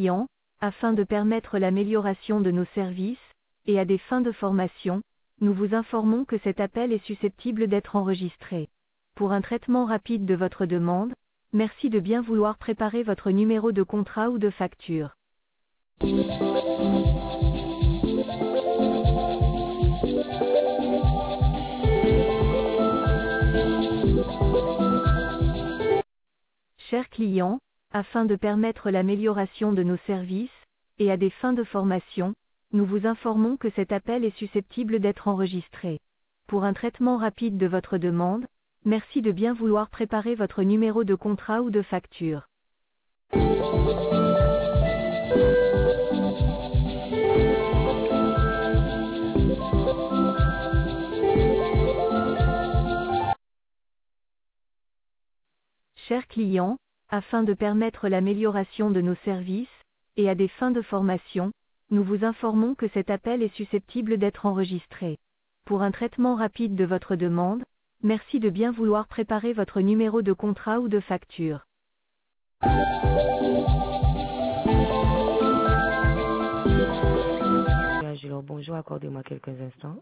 client, afin de permettre l'amélioration de nos services, et à des fins de formation, nous vous informons que cet appel est susceptible d'être enregistré. Pour un traitement rapide de votre demande, merci de bien vouloir préparer votre numéro de contrat ou de facture. Chers clients, afin de permettre l'amélioration de nos services, et à des fins de formation, nous vous informons que cet appel est susceptible d'être enregistré. Pour un traitement rapide de votre demande, merci de bien vouloir préparer votre numéro de contrat ou de facture. Chers clients, afin de permettre l'amélioration de nos services, et à des fins de formation, nous vous informons que cet appel est susceptible d'être enregistré. Pour un traitement rapide de votre demande, merci de bien vouloir préparer votre numéro de contrat ou de facture. Bonjour, accordez-moi quelques instants.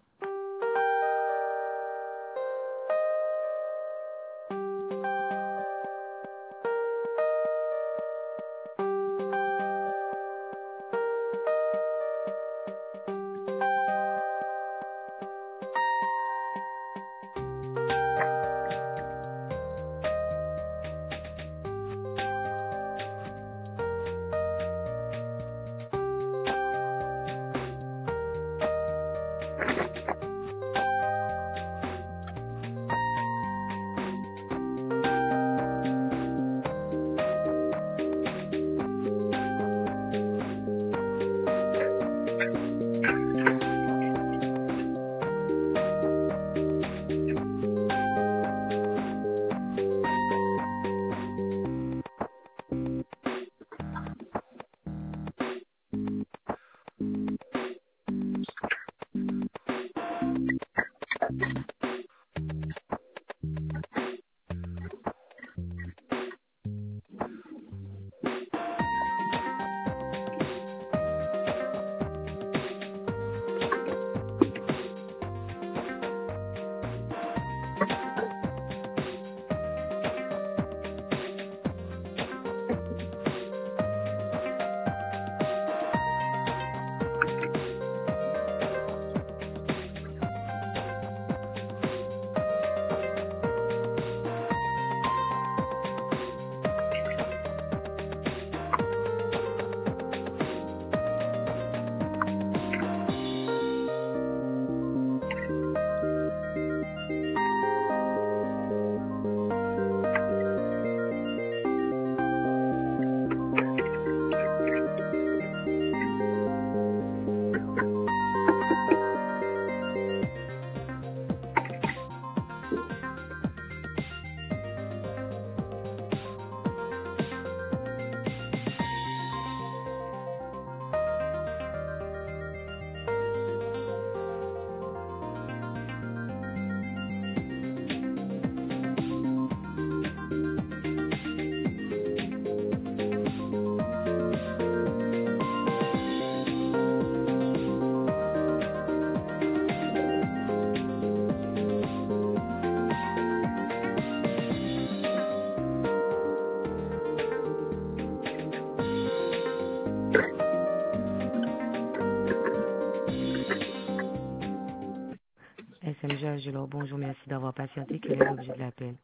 SMG Agilor, bonjour, merci d'avoir patienté. Quel est l'objet de l'appel?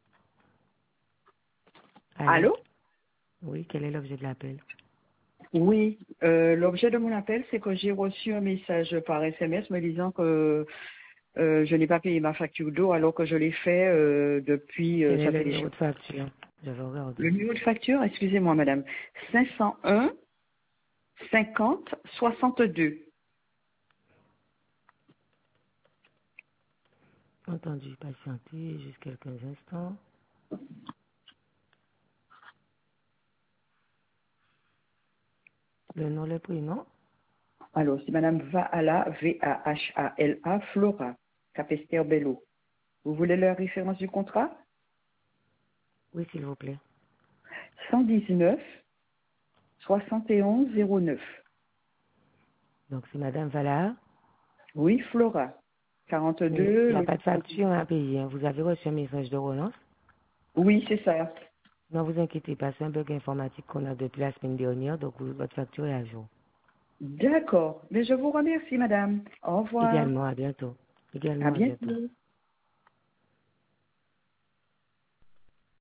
Allô? Oui, quel est l'objet de l'appel? Oui, l'objet de mon appel, c'est que j'ai reçu un message par SMS me disant que je n'ai pas payé ma facture d'eau alors que je l'ai fait depuis... Quel ça est le fait des numéro jours. de facture? J'avais regardé. Le numéro de facture, excusez-moi madame, 501 50 62. Entendu, patienter juste quelques instants. Le nom, le prénom? Alors, c'est madame Vahala, V-A-H-A-L-A, Flora, Capester Bello. Vous voulez la référence du contrat? Oui, s'il vous plaît. 119 7109. Donc, c'est Madame Valard. Oui, Flora. Il 42. n'y a pas de facture à payer. Hein. Vous avez reçu un message de relance? Oui, c'est ça. Ne vous inquiétez pas, c'est un bug informatique qu'on a depuis la semaine dernière, donc votre facture est à jour. D'accord. Mais je vous remercie, madame. Au revoir. Également, à bientôt. À Également, à bientôt. bientôt.